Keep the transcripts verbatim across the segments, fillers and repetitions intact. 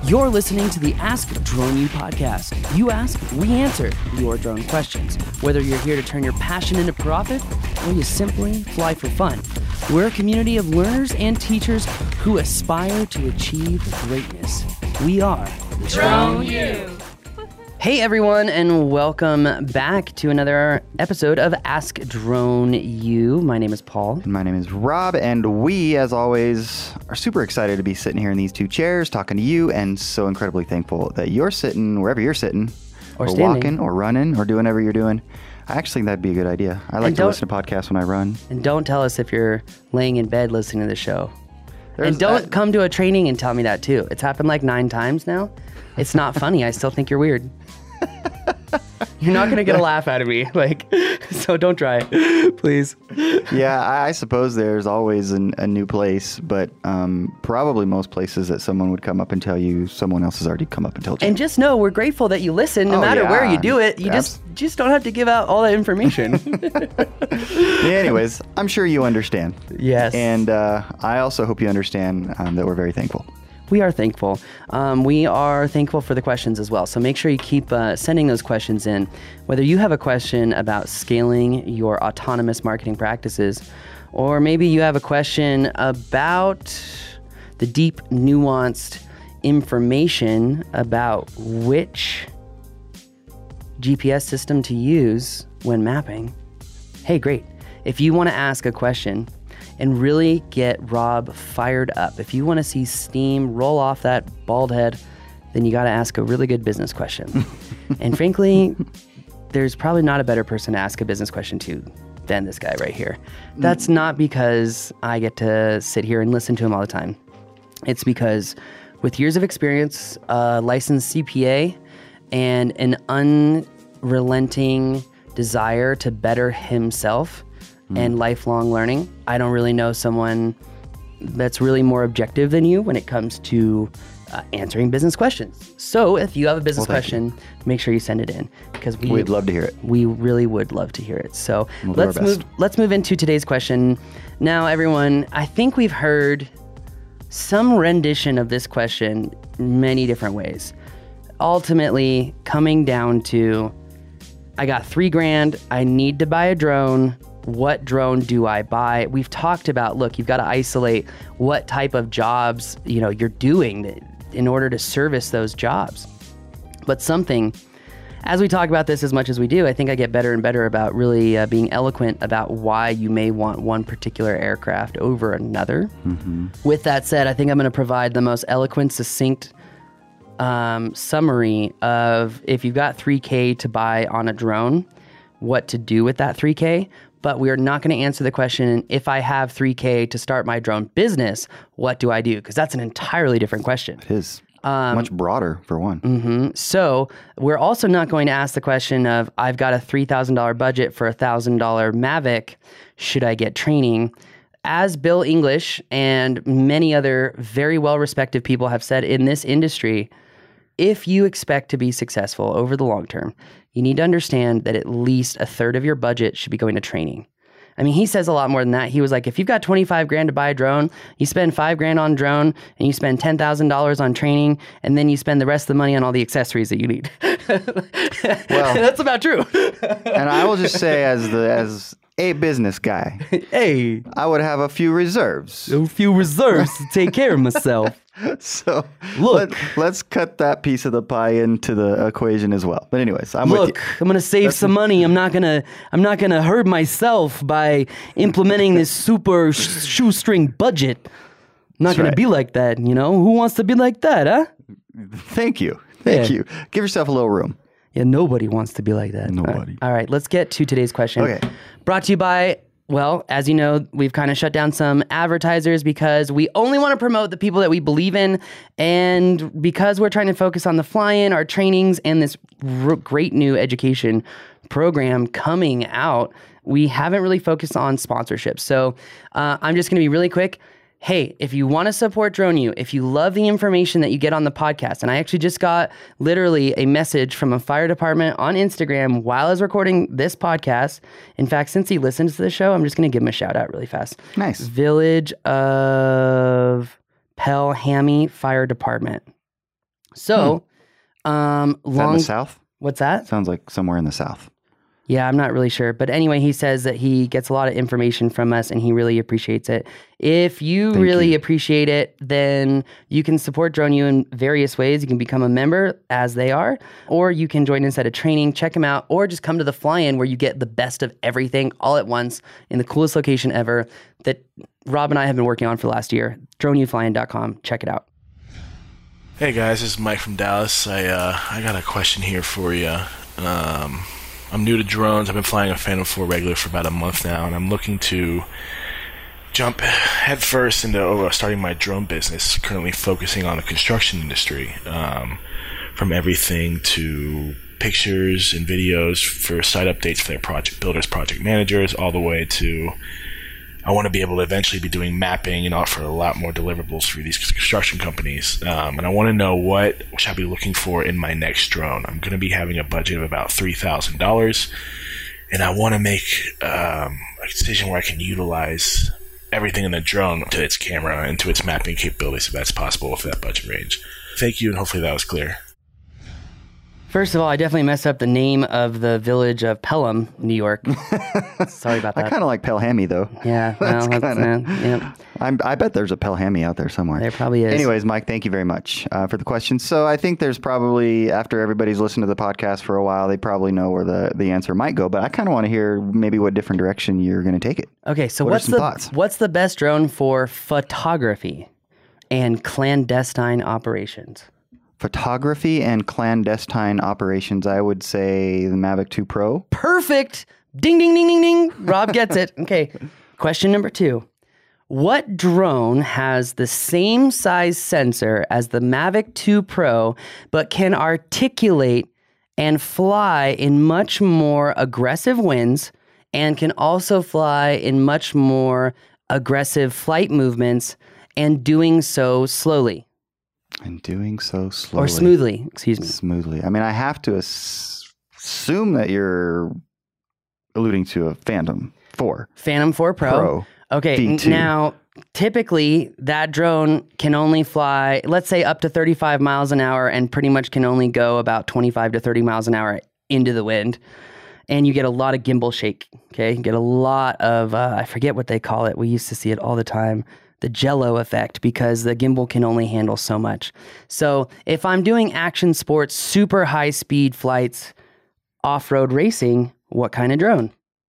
You're listening to the Ask Drone U podcast. You ask, we answer your drone questions. Whether you're here to turn your passion into profit or you simply fly for fun, we're a community of learners and teachers who aspire to achieve greatness. We are Drone U. Hey everyone, and welcome back to another episode of Ask Drone U. My name is Paul. And my name is Rob, and we, as always, are super excited to be sitting here in these two chairs talking to you, and so incredibly thankful that you're sitting wherever you're sitting, Or or, standing. walking, or running, or doing whatever you're doing. I actually think that'd be a good idea. I like And to don't- listen to podcasts when I run. And don't tell us if you're laying in bed listening to the show. There's and don't that- come to a training and tell me that too. It's happened like nine times now. It's not funny. I still think you're weird. You're not going to get a laugh out of me. Like, so don't try, please. Yeah, I, I suppose there's always an, a new place, but um, probably most places that someone would come up and tell you, someone else has already come up and told you. And just know we're grateful that you listen no Oh, matter yeah. where you do it. You Abs- just just don't have to give out all that information. Yeah, anyways, I'm sure you understand. Yes. And uh, I also hope you understand um, that we're very thankful. We are thankful. Um, we are thankful for the questions as well. So make sure you keep uh, sending those questions in. Whether you have a question about scaling your autonomous marketing practices, or maybe you have a question about the deep, nuanced information about which G P S system to use when mapping. Hey, great. If you want to ask a question and really get Rob fired up, if you want to see steam roll off that bald head, then you got to ask a really good business question. And frankly, there's probably not a better person to ask a business question to than this guy right here. That's not because I get to sit here and listen to him all the time. It's because with years of experience, a licensed C P A, and an unrelenting desire to better himself and lifelong learning, I don't really know someone that's really more objective than you when it comes to uh, answering business questions. So if you have a business Well, thank you. question, make sure you send it in, because we We'd love to hear it. we really would love to hear it. So We'll do our let's best. move let's move into today's question. Now, everyone, I think we've heard some rendition of this question many different ways. Ultimately, coming down to, I got three grand, I need to buy a drone. What drone do I buy? We've talked about, look, you've got to isolate what type of jobs, you know, you're doing that- in order to service those jobs. But something, as we talk about this as much as we do, I think I get better and better about really uh, being eloquent about why you may want one particular aircraft over another. Mm-hmm. With that said, I think I'm going to provide the most eloquent, succinct um, summary of if you've got three K to buy on a drone, what to do with that three K. But we are not going to answer the question, if I have three K to start my drone business, what do I do? Because that's an entirely different question. It is Um, much broader, for one. hmm So we're also not going to ask the question of, I've got a three thousand dollars budget for a one thousand dollars Mavic. Should I get training? As Bill English and many other very well-respected people have said in this industry, if you expect to be successful over the long term, you need to understand that at least a third of your budget should be going to training. I mean, he says a lot more than that. He was like, if you've got twenty-five grand to buy a drone, you spend five grand on drone, and you spend ten thousand dollars on training, and then you spend the rest of the money on all the accessories that you need. Well, that's about true. And I will just say, as the as a business guy, Hey, I would have a few reserves. a few reserves to take care of myself. So Look. let, let's cut that piece of the pie into the equation as well. But anyways, I'm with Look, you. I'm gonna save some money. I'm not gonna. I'm not gonna hurt myself by implementing this super sh- shoestring budget. I'm not That's gonna right. be like that. You know, who wants to be like that, huh? Thank you. Thank Yeah. you. Give yourself a little room. Yeah, nobody wants to be like that. Nobody. All right, let's get to today's question. Okay. Brought to you by, well, as you know, we've kind of shut down some advertisers because we only want to promote the people that we believe in. And because we're trying to focus on the fly-in, our trainings, and this r- great new education program coming out, we haven't really focused on sponsorships. So uh, I'm just going to be really quick. Hey, if you want to support Drone U, if you love the information that you get on the podcast, and I actually just got literally a message from a fire department on Instagram while I was recording this podcast. In fact, since he listens to the show, I'm just going to give him a shout out really fast. Nice. Village of Pelhamy Fire Department. So, um, Is that in long. the south? What's that? Sounds like somewhere in the south. Yeah, I'm not really sure. But anyway, he says that he gets a lot of information from us and he really appreciates it. If you Thank really you. appreciate it, then you can support Drone U in various ways. You can become a member as they are, or you can join inside a training, check them out, or just come to the fly-in where you get the best of everything all at once in the coolest location ever that Rob and I have been working on for the last year. drone u fly in dot com. Check it out. Hey guys, this is Mike from Dallas. I uh, I got a question here for you. Um, I'm new to drones. I've been flying a Phantom four regular for about a month now, and I'm looking to jump headfirst into uh, starting my drone business, currently focusing on the construction industry, um, from everything to pictures and videos for site updates for their project builders, project managers, all the way to I want to be able to eventually be doing mapping and offer a lot more deliverables for these construction companies. Um, and I want to know what should I be looking for in my next drone. I'm going to be having a budget of about three thousand dollars, and I want to make um, a decision where I can utilize everything in the drone to its camera and to its mapping capabilities if that's possible with that budget range. Thank you, and hopefully that was clear. First of all, I definitely messed up the name of the village of Pelham, New York. Sorry about that. I kind of like Pelhami, though. Yeah, well, That's that's, kinda- uh, yeah. I'm, I bet there's a Pelhami out there somewhere. There probably is. Anyways, Mike, thank you very much uh, for the question. So I think there's probably, after everybody's listened to the podcast for a while, they probably know where the, the answer might go. But I kind of want to hear maybe what different direction you're going to take it. Okay, so What are what's some the thoughts? what's the best drone for photography and clandestine operations? Photography and clandestine operations, I would say the Mavic two Pro. Perfect. Ding, ding, ding, ding, ding. Rob gets it. Okay. Question number two. What drone has the same size sensor as the Mavic two Pro, but can articulate and fly in much more aggressive winds and can also fly in much more aggressive flight movements and doing so slowly? And doing so slowly. Or smoothly, excuse me. Smoothly. I mean, I have to ass- assume that you're alluding to a Phantom four Phantom four Pro. Pro. Okay, V n- two. now typically that drone can only fly, let's say up to thirty-five miles an hour and pretty much can only go about twenty-five to thirty miles an hour into the wind. And you get a lot of gimbal shake, okay? You get a lot of, uh, I forget what they call it. We used to see it all the time. The jello effect, because the gimbal can only handle so much. So if I'm doing action sports, super high speed flights, off-road racing, what kind of drone?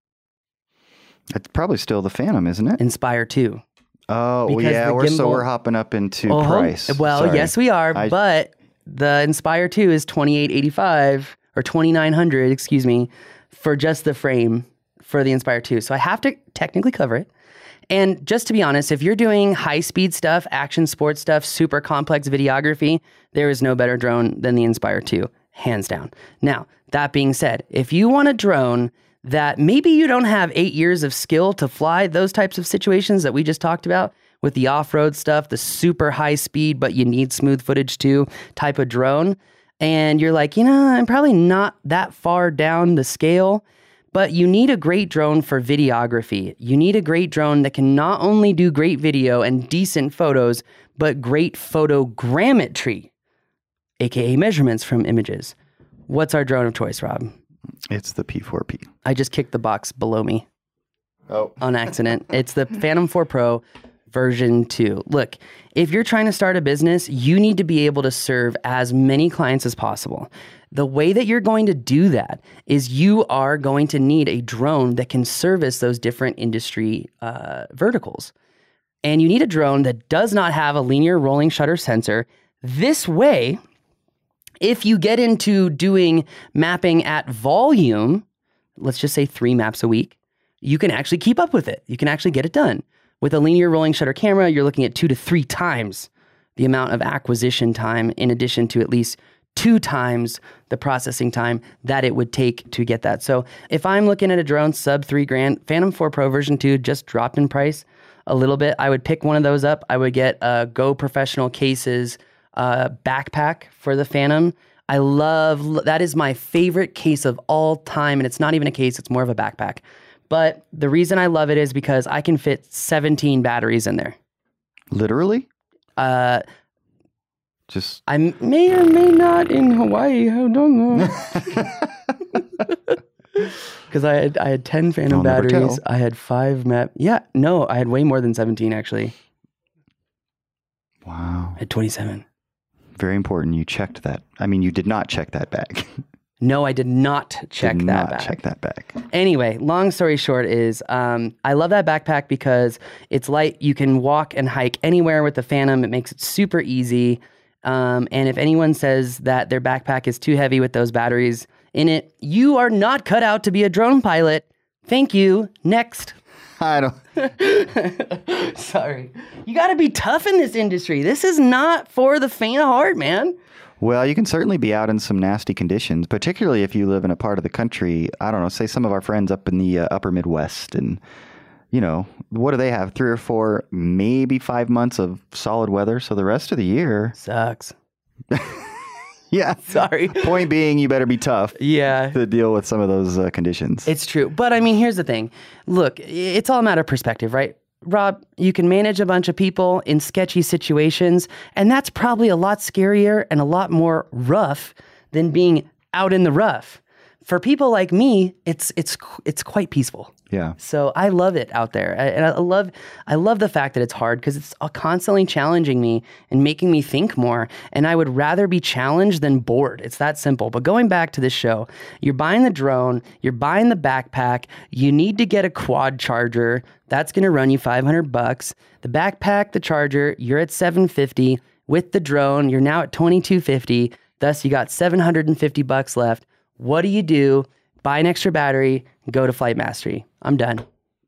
It's probably still the Phantom, isn't it? Inspire two. Oh, well, Because yeah. the We're, so gimbal- we're hopping up into Uh-huh. price. Well, Sorry. yes, we are, I- but the Inspire two is twenty-eight eighty-five or twenty-nine hundred, excuse me, for just the frame for the Inspire two. So I have to technically cover it. And just to be honest, if you're doing high-speed stuff, action sports stuff, super complex videography, there is no better drone than the Inspire two, hands down. Now, that being said, if you want a drone that maybe you don't have eight years of skill to fly those types of situations that we just talked about with the off-road stuff, the super high speed, but you need smooth footage too type of drone, and you're like, you know, I'm probably not that far down the scale, but you need a great drone for videography. You need a great drone that can not only do great video and decent photos, but great photogrammetry, aka measurements from images. What's our drone of choice, Rob? It's the P four P. I just kicked the box below me Oh. on accident. It's the Phantom four Pro version two. Look, if you're trying to start a business, you need to be able to serve as many clients as possible. The way that you're going to do that is you are going to need a drone that can service those different industry uh, verticals. And you need a drone that does not have a linear rolling shutter sensor. This way, if you get into doing mapping at volume, let's just say three maps a week, you can actually keep up with it. You can actually get it done. With a linear rolling shutter camera, you're looking at two to three times the amount of acquisition time, in addition to at least two times the processing time that it would take to get that. So if I'm looking at a drone sub three grand, Phantom four Pro version two just dropped in price a little bit. I would pick one of those up. I would get a Go Professional Cases uh, backpack for the Phantom. I love, that is my favorite case of all time. And it's not even a case, it's more of a backpack. But the reason I love it is because I can fit seventeen batteries in there. Literally? Uh, Just I may or may not in Hawaii. I don't know. Because I had I had ten Phantom I'll never batteries. tell. I had five map. Yeah, no, I had way more than seventeen actually. wow. I had twenty-seven. Very important. You checked that. I mean, you did not check that bag. No, I did not check did that not back. check that bag. Anyway, long story short is um, I love that backpack because it's light. You can walk and hike anywhere with the Phantom. It makes it super easy. Um, and if anyone says that their backpack is too heavy with those batteries in it, you are not cut out to be a drone pilot. Thank you. Next. I don't. Sorry. You got to be tough in this industry. This is not for the faint of heart, man. Well, you can certainly be out in some nasty conditions, particularly if you live in a part of the country. I don't know, say some of our friends up in the uh, upper Midwest, and, you know, what do they have? Three or four, maybe five months of solid weather. So the rest of the year. Sucks. Yeah. Sorry. Point being, you better be tough Yeah. to deal with some of those uh, conditions. It's true. But I mean, here's the thing. Look, it's all a matter of perspective, right? Rob, you can manage a bunch of people in sketchy situations, and that's probably a lot scarier and a lot more rough than being out in the rough. For people like me, it's it's it's quite peaceful. Yeah. So I love it out there, I, and I love I love the fact that it's hard because it's constantly challenging me and making me think more. And I would rather be challenged than bored. It's that simple. But going back to this show, you're buying the drone, you're buying the backpack. You need to get a quad charger. That's going to run you five hundred bucks. The backpack, the charger, you're at seven fifty. With the drone, you're now at twenty-two fifty. Thus, you got seven hundred fifty bucks left. What do you do? Buy an extra battery, go to Flight Mastery. I'm done.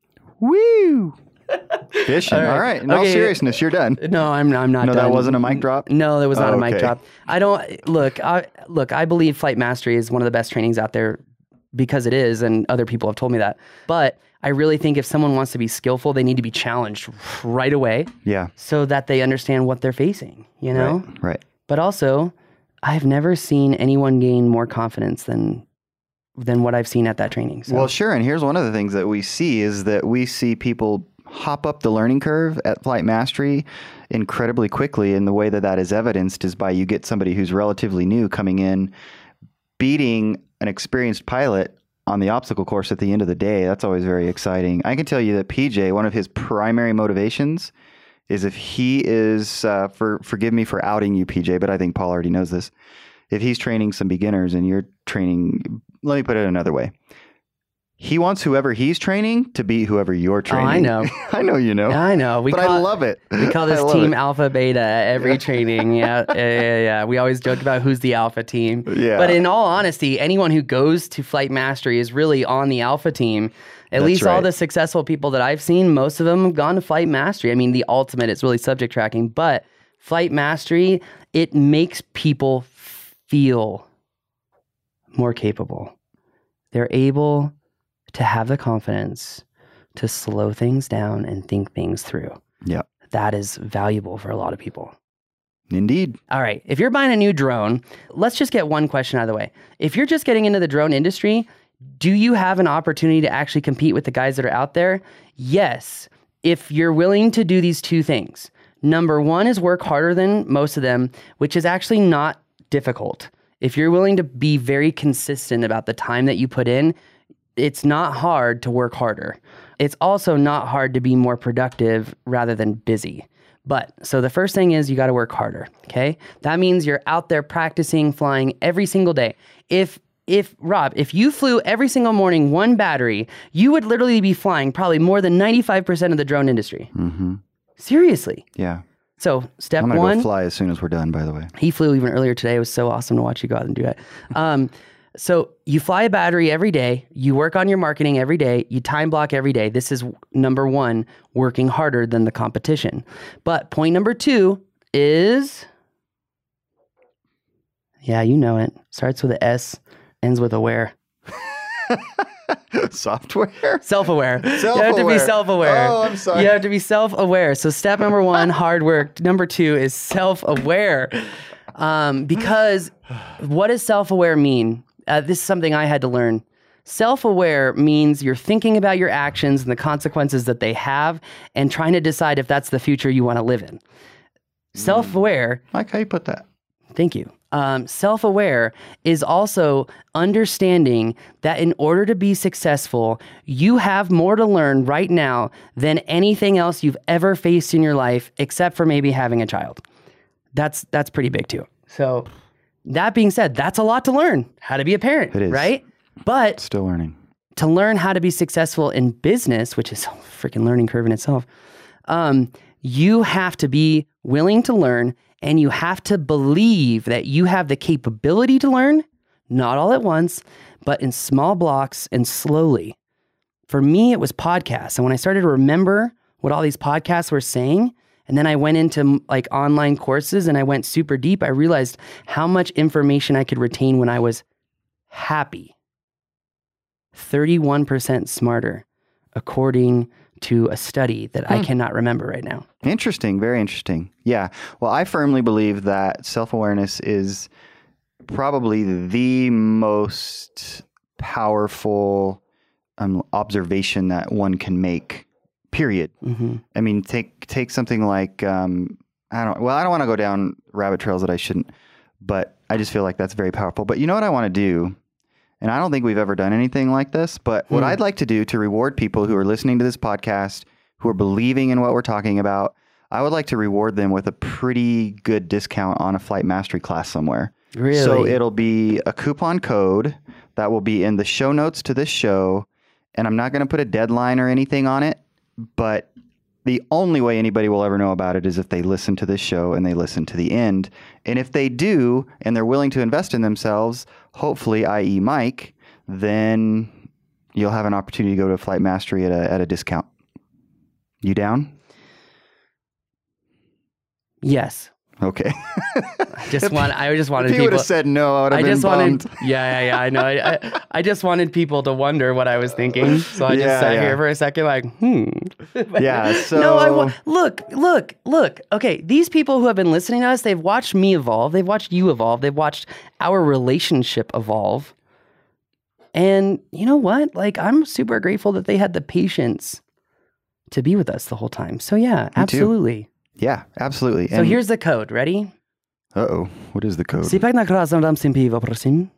Woo! Fishing. All right. All right. In all Okay. seriousnness, you're done. No, I'm I'm not No, done. that wasn't a mic drop? No, that was not Oh, a mic okay. drop. I don't look. I look. I believe Flight Mastery is one of the best trainings out there because it is, and other people have told me that. But I really think if someone wants to be skillful, they need to be challenged right away, Yeah. so that they understand what they're facing. You know. Right. Right. But also, I've never seen anyone gain more confidence than than what I've seen at that training. So. Well, sure. And here's one of the things that we see is that we see people hop up the learning curve at Flight Mastery incredibly quickly. And the way that that is evidenced is by you get somebody who's relatively new coming in, beating an experienced pilot on the obstacle course at the end of the day. That's always very exciting. I can tell you that P J, one of his primary motivations is if he is, uh, for forgive me for outing you, P J, but I think Paul already knows this. If he's training some beginners and you're training, let me put it another way. He wants whoever he's training to beat whoever you're training. Oh, I know. I know you know. I know. We but call, I love it. We call this I love team it. alpha beta at every training. Yeah, yeah, yeah, yeah. We always joke about who's the alpha team. Yeah. But in all honesty, anyone who goes to Flight Mastery is really on the alpha team. At That's least all right. the successful people that I've seen, most of them have gone to Flight Mastery. I mean, the ultimate, it's really subject tracking. But Flight Mastery, it makes people feel more capable. They're able to have the confidence to slow things down and think things through. Yeah. That is valuable for a lot of people. Indeed. All right. If you're buying a new drone, let's just get one question out of the way. If you're just getting into the drone industry, do you have an opportunity to actually compete with the guys that are out there? Yes. If you're willing to do these two things. Number one is work harder than most of them, which is actually not difficult. If you're willing to be very consistent about the time that you put in, it's not hard to work harder. It's also not hard to be more productive rather than busy. But so the first thing is you got to work harder. Okay. That means you're out there practicing flying every single day. If, if Rob, if you flew every single morning one battery, you would literally be flying probably more than ninety-five percent of the drone industry. Mm-hmm. Seriously. Yeah. So step I'm going to one. go fly as soon as we're done, by the way. He flew even earlier today. It was so awesome to watch you go out and do that. Um, so you fly a battery every day. You work on your marketing every day. You time block every day. This is number one, working harder than the competition. But point number two is, yeah, you know it. Starts with a S, ends with a where. Software? Self-aware. You have to be Self-aware. self-aware. Oh, I'm sorry. You have to be self-aware. So step number one, hard work. Number two is self-aware. Um, because what does self-aware mean? Uh, this is something I had to learn. Self-aware means you're thinking about your actions and the consequences that they have and trying to decide if that's the future you want to live in. Self-aware I like how you put that. Thank you. Um, self-aware is also understanding that in order to be successful, you have more to learn right now than anything else you've ever faced in your life, except for maybe having a child. That's that's pretty big too. So that being said, that's a lot to learn, how to be a parent, It is. right? But Still learning. to learn how to be successful in business, which is a freaking learning curve in itself, um, you have to be willing to learn, and you have to believe that you have the capability to learn, not all at once, but in small blocks and slowly. For me, it was podcasts. And when I started to remember what all these podcasts were saying, and then I went into like online courses and I went super deep, I realized how much information I could retain when I was happy. thirty-one percent smarter, according to a study that hmm. I cannot remember right now. Interesting. Very interesting. Yeah. Well, I firmly believe that self-awareness is probably the most powerful um, observation that one can make, period. Mm-hmm. I mean, take take something like, um, I don't, well, I don't want to go down rabbit trails that I shouldn't, but I just feel like that's very powerful. But you know what I want to do? And I don't think we've ever done anything like this, but what mm. I'd like to do to reward people who are listening to this podcast, who are believing in what we're talking about, I would like to reward them with a pretty good discount on a Flight Mastery class somewhere. Really? So it'll be a coupon code that will be in the show notes to this show, and I'm not going to put a deadline or anything on it, but the only way anybody will ever know about it is if they listen to this show and they listen to the end. And if they do, and they're willing to invest in themselves, hopefully, that is. Mike, then you'll have an opportunity to go to Flight Mastery at a, at a discount. You down? Yes. Okay. I just want. I just wanted if you people. would have said no, I would have I been just bummed. wanted. Yeah, yeah, yeah. I know. I, I, I just wanted people to wonder what I was thinking. So I just Yeah, sat yeah. here for a second, like, hmm. Yeah. So No, I wa- look, look, look. Okay, these people who have been listening to us, they've watched me evolve. They've watched you evolve. They've watched our relationship evolve. And you know what? Like, I'm super grateful that they had the patience to be with us the whole time. So yeah, absolutely. Yeah, absolutely. So here's the code. Ready? Uh-oh. What is the code? Si pak nakrazam dam sim pivo, prosím.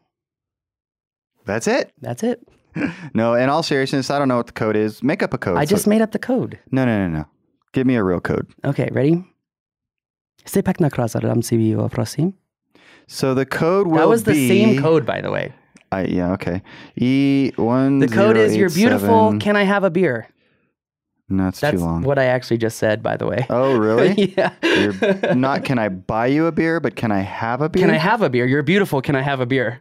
That's it? That's it. No, in all seriousness, I don't know what the code is. Make up a code. I just so- made up the code. No, no, no, no. Give me a real code. Okay, ready? Si pak nakrazam dam sim pivo, prosím. So the code will be... That was the same code, by the way. I, yeah, okay. E one. The code is, you're beautiful, can I have a beer? No, it's That's too long. what I actually just said, by the way. Oh, really? Yeah. You're not, can I buy you a beer, but can I have a beer? Can I have a beer? You're beautiful, can I have a beer?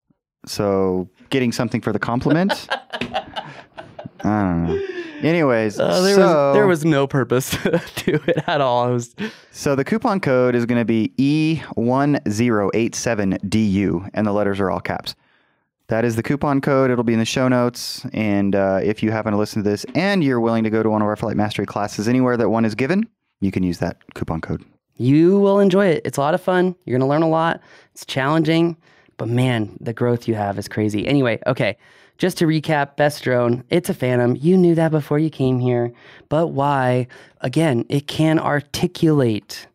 So getting something for the compliment? I don't know. Anyways, Uh, there, so, was, there was no purpose to it at all. It was, so the coupon code is going to be E one zero eight seven D U, and the letters are all caps. That is the coupon code. It'll be in the show notes. And uh, if you happen to listen to this and you're willing to go to one of our Flight Mastery classes anywhere that one is given, you can use that coupon code. you will enjoy it. It's a lot of fun. You're going to learn a lot. It's challenging. But man, the growth you have is crazy. Anyway, okay. Just to recap, Best Drone, it's a Phantom. You knew that before you came here. But why? Again, it can articulate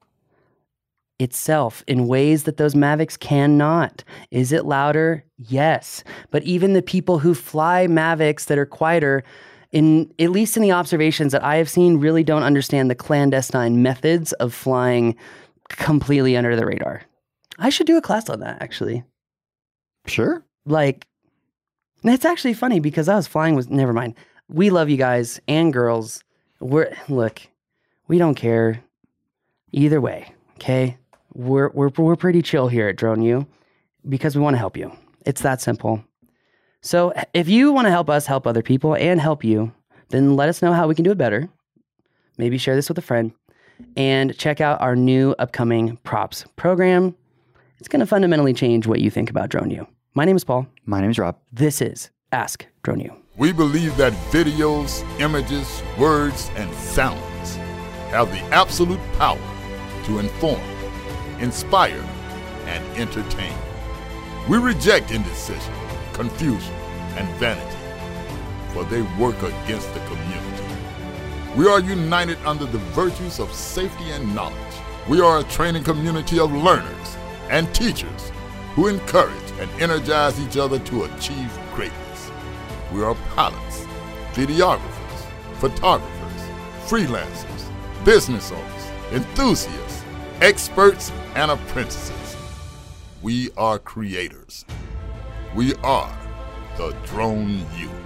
itself in ways that those Mavics cannot. Is it louder? Yes. But even the people who fly Mavics that are quieter, in at least in the observations that I have seen, really don't understand the clandestine methods of flying completely under the radar. I should do a class on that, actually. Sure. Like, it's actually funny because I was flying with, never mind. We love you guys and girls. We're, look, we don't care either way, okay? We're, we're, we're pretty chill here at Drone U because we want to help you. It's that simple. So if you want to help us help other people and help you, then let us know how we can do it better. Maybe share this with a friend and check out our new upcoming props program. It's going to fundamentally change what you think about Drone U. My name is Paul. My name is Rob. This is Ask Drone U. We believe that videos, images, words, and sounds have the absolute power to inform, inspire, and entertain. We reject indecision, confusion, and vanity, for they work against the community. We are united under the virtues of safety and knowledge. We are a training community of learners and teachers who encourage and energize each other to achieve greatness. We are pilots, videographers, photographers, freelancers, business owners, enthusiasts, experts, and apprentices. We are creators. We are the Drone Youth.